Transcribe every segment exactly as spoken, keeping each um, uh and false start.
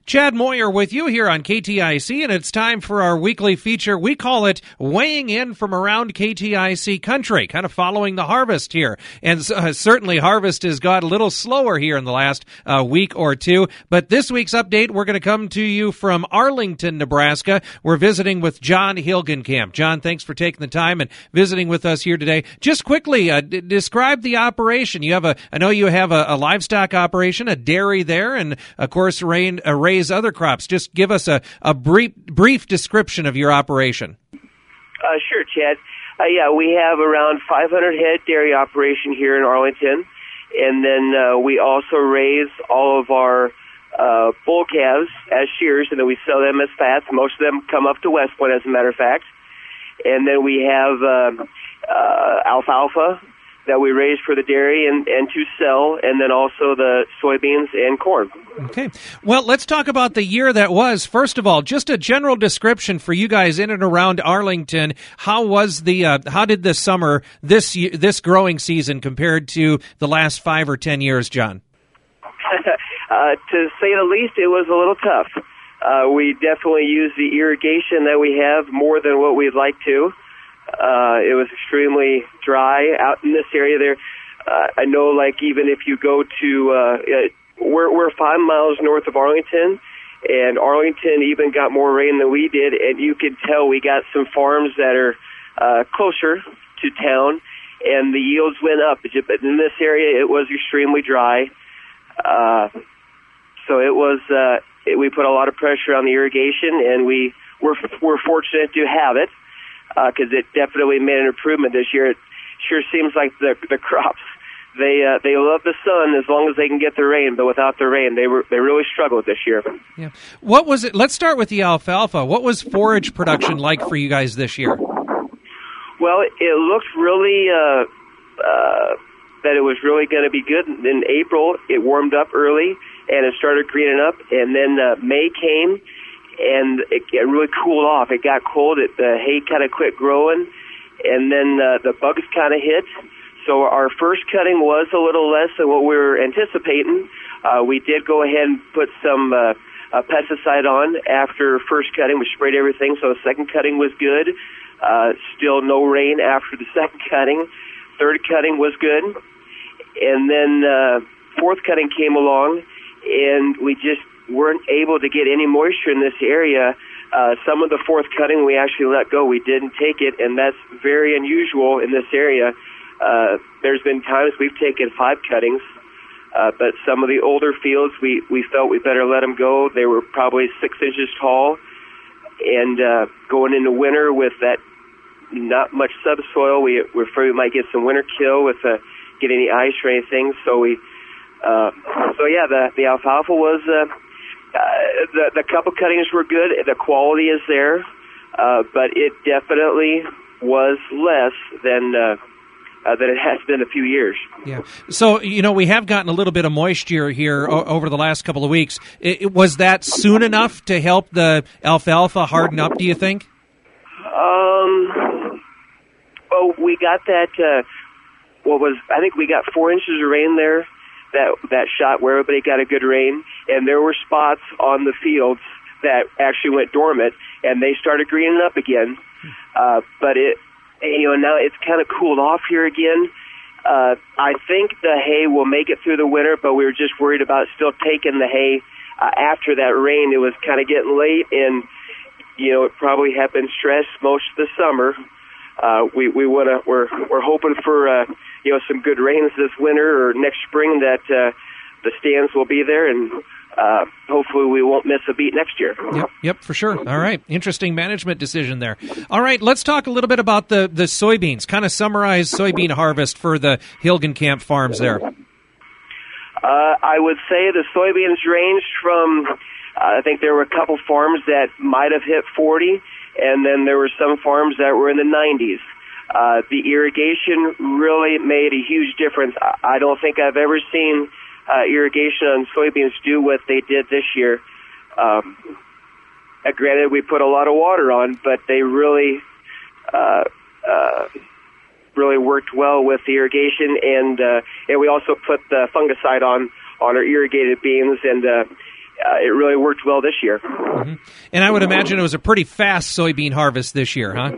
Chad Moyer with you here on K T I C, and it's time for our weekly feature. We call it Weighing In from Around K T I C Country, kind of following the harvest here. And uh, certainly harvest has got a little slower here in the last uh, week or two. But this week's update, we're going to come to you from Arlington, Nebraska. We're visiting with John Hilgenkamp. John, thanks for taking the time and visiting with us here today. Just quickly, uh, d- describe the operation. You have a, I know you have a, a livestock operation, a dairy there, and of course, rain, uh, raise other crops. Just give us a, a brief brief description of your operation. Uh, sure, Chad. Uh, yeah, we have around five hundred head dairy operation here in Arlington, and then uh, we also raise all of our uh, bull calves as shears, and then we sell them as fats. Most of them come up to West Point, as a matter of fact. And then we have uh, uh, alfalfa that we raise for the dairy and, and to sell, and then also the soybeans and corn. Okay. Well, let's talk about the year that was. First of all, just a general description for you guys in and around Arlington. How was the, uh, how did the summer, this this growing season compared to the last five or ten years, John? uh, to say the least, it was a little tough. Uh, we definitely use the irrigation that we have more than what we'd like to. Uh, it was extremely dry out in this area there. Uh, I know, like, even if you go to, uh, we're, we're five miles north of Arlington, and Arlington even got more rain than we did, and you could tell we got some farms that are uh, closer to town, and the yields went up. But in this area, it was extremely dry. Uh, so it was, uh, it, we put a lot of pressure on the irrigation, and we were, we're fortunate to have it. Because uh, it definitely made an improvement this year. It sure seems like the the crops, they uh, they love the sun as long as they can get the rain, but without the rain, they were they really struggled this year. Yeah. What was it? Let's start with the alfalfa. What was forage production like for you guys this year? Well, it looked really uh, uh, that it was really going to be good. In April, it warmed up early and it started greening up, and then uh, May came. And it, it really cooled off. It got cold. It, the hay kind of quit growing, and then uh, the bugs kind of hit. So our first cutting was a little less than what we were anticipating. Uh, we did go ahead and put some uh, uh, pesticide on after first cutting. We sprayed everything, so the second cutting was good. Uh, still no rain after the second cutting. Third cutting was good. And then uh, fourth cutting came along, and we just weren't able to get any moisture in this area. Uh, some of the fourth cutting we actually let go. We didn't take it, and that's very unusual in this area. Uh, there's been times we've taken five cuttings, uh, but some of the older fields, we, we felt we better let them go. They were probably six inches tall, and uh, going into winter with that not much subsoil, we, we're afraid we might get some winter kill with uh, get any ice or anything. So we, uh, so yeah, the, the alfalfa was... Uh, Uh, the, the couple cuttings were good. The quality is there, uh, but it definitely was less than uh, uh, than it has been a few years. Yeah. So, you know, we have gotten a little bit of moisture here o- over the last couple of weeks. It, it, was that soon enough to help the alfalfa harden up, do you think? Um. Oh, we got that. Uh, what was? I think we got four inches of rain there. That that shot where everybody got a good rain, and there were spots on the fields that actually went dormant, and they started greening up again. Uh, but it, you know, now it's kind of cooled off here again. Uh, I think the hay will make it through the winter, but we were just worried about still taking the hay uh, after that rain. It was kind of getting late, and you know, it probably had been stressed most of the summer. Uh, we we want to we're we're hoping for uh, you know some good rains this winter or next spring that uh, the stands will be there, and uh, hopefully we won't miss a beat next year. Yep, yep, for sure. All right, interesting management decision there. All right, let's talk a little bit about the the soybeans. Kind of summarize soybean harvest for the Hilgenkamp farms there. Uh, I would say the soybeans ranged from uh, I think there were a couple farms that might have hit forty. And then there were some farms that were in the nineties. Uh, the irrigation really made a huge difference. I don't think I've ever seen uh, irrigation on soybeans do what they did this year. Um, uh, granted, we put a lot of water on, but they really, uh, uh, really worked well with the irrigation, and uh, and we also put the fungicide on on our irrigated beans, and uh, uh, it really worked well this year. Mm-hmm. And I would imagine it was a pretty fast soybean harvest this year, huh?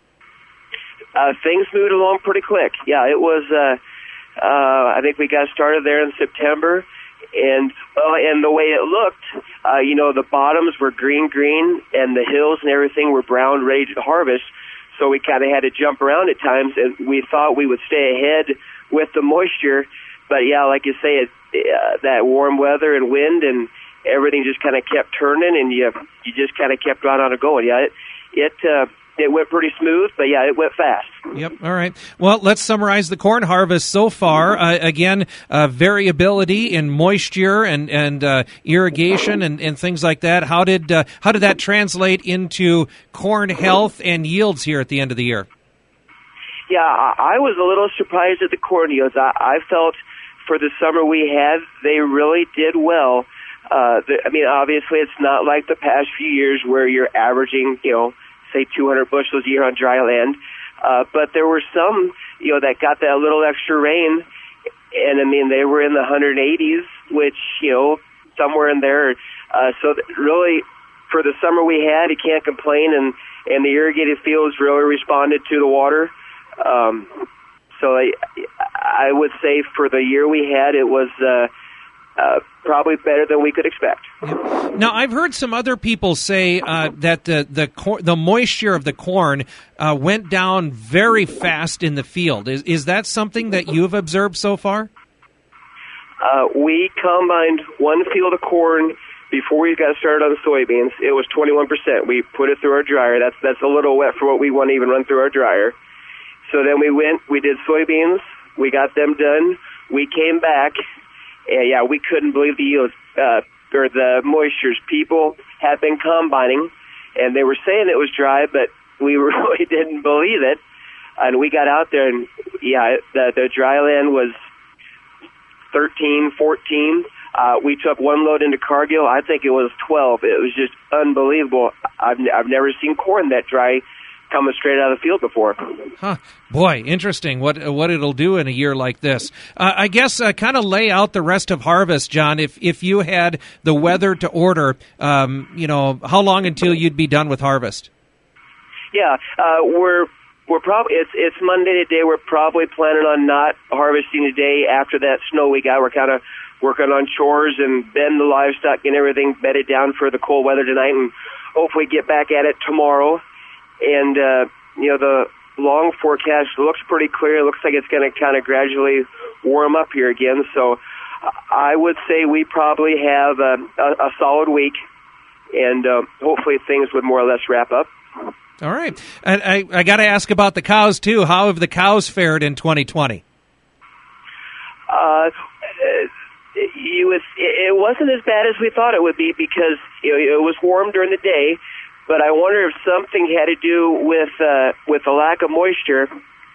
Uh, things moved along pretty quick. Yeah, it was. Uh, uh, I think we got started there in September, and uh, and the way it looked, uh, you know, the bottoms were green, green, and the hills and everything were brown, ready to harvest. So we kind of had to jump around at times, and we thought we would stay ahead with the moisture. But yeah, like you say, it, uh, that warm weather and wind and everything just kind of kept turning, and you you just kind of kept right on it going. Yeah, it it. Uh, It went pretty smooth, but yeah, it went fast. Yep. All right. Well, let's summarize the corn harvest so far. Uh, again, uh, variability in moisture and and uh, irrigation and, and things like that. How did uh, how did that translate into corn health and yields here at the end of the year? Yeah, I, I was a little surprised at the corn yields. I, I felt for the summer we had, they really did well. Uh, the, I mean, obviously, it's not like the past few years where you're averaging, you know, say two hundred bushels a year on dry land. Uh, but there were some, you know, that got that little extra rain. And I mean, they were in the one hundred eighties, which, you know, somewhere in there. Uh, so really, for the summer we had, you can't complain. And, and the irrigated fields really responded to the water. Um, so I, I would say for the year we had, it was, uh, Uh, probably better than we could expect. Now, I've heard some other people say uh, that the the, cor- the moisture of the corn uh, went down very fast in the field. Is is that something that you've observed so far? Uh, we combined one field of corn before we got started on soybeans. It was twenty-one percent. We put it through our dryer. That's that's a little wet for what we want to even run through our dryer. So then we went, we did soybeans. We got them done. We came back. And yeah, we couldn't believe the yields, uh, or the moistures. People had been combining, and they were saying it was dry, but we really didn't believe it. And we got out there, and yeah, the, the dry land was thirteen, fourteen. Uh, we took one load into Cargill. I think it was twelve. It was just unbelievable. I've, I've never seen corn that dry coming straight out of the field before. Huh. Boy, interesting what what it'll do in a year like this. Uh, I guess uh, kind of lay out the rest of harvest, John. If if you had the weather to order, um, you know, how long until you'd be done with harvest? Yeah, uh, we're we're probably it's it's Monday today. We're probably planning on not harvesting today after that snow we got. We're kind of working on chores and bedding the livestock and everything bedded down for the cold weather tonight, and hopefully get back at it tomorrow. And, uh, you know, the long forecast looks pretty clear. It looks like it's going to kind of gradually warm up here again. So I would say we probably have a, a, a solid week, and uh, hopefully things would more or less wrap up. All right. And I, I got to ask about the cows, too. How have the cows fared in twenty twenty? Uh, you was, it wasn't as bad as we thought it would be because you know, it was warm during the day. But I wonder if something had to do with uh, with the lack of moisture.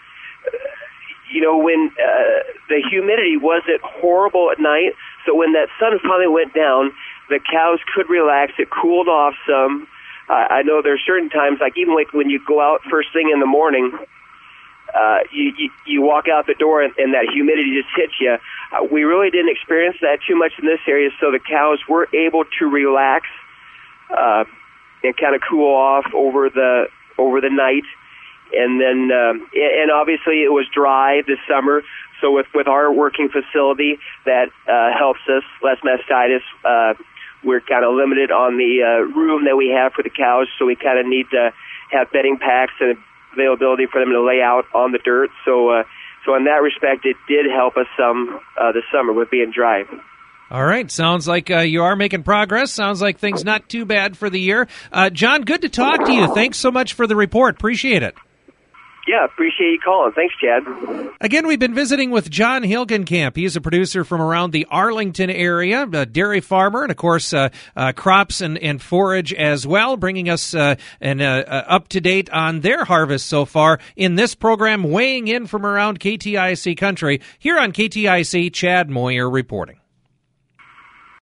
You know, when uh, the humidity wasn't horrible at night, so when that sun finally went down, the cows could relax. It cooled off some. Uh, I know there are certain times, like even like when you go out first thing in the morning, uh, you, you you walk out the door and, and that humidity just hits you. Uh, we really didn't experience that too much in this area, so the cows were able to relax. Uh, and kind of cool off over the over the night, and then um, and obviously it was dry this summer. So with with our working facility, that uh, helps us less mastitis. Uh, we're kind of limited on the uh, room that we have for the cows, so we kind of need to have bedding packs and availability for them to lay out on the dirt. So uh, so in that respect, it did help us some uh, this summer with being dry. All right. Sounds like uh, you are making progress. Sounds like things not too bad for the year. Uh, John, good to talk to you. Thanks so much for the report. Appreciate it. Yeah, appreciate you calling. Thanks, Chad. Again, we've been visiting with John Hilgenkamp. He is a producer from around the Arlington area, a dairy farmer, and, of course, uh, uh, crops and, and forage as well, bringing us uh, an uh, uh, up-to-date on their harvest so far in this program, weighing in from around K T I C country. Here on K T I C, Chad Moyer reporting.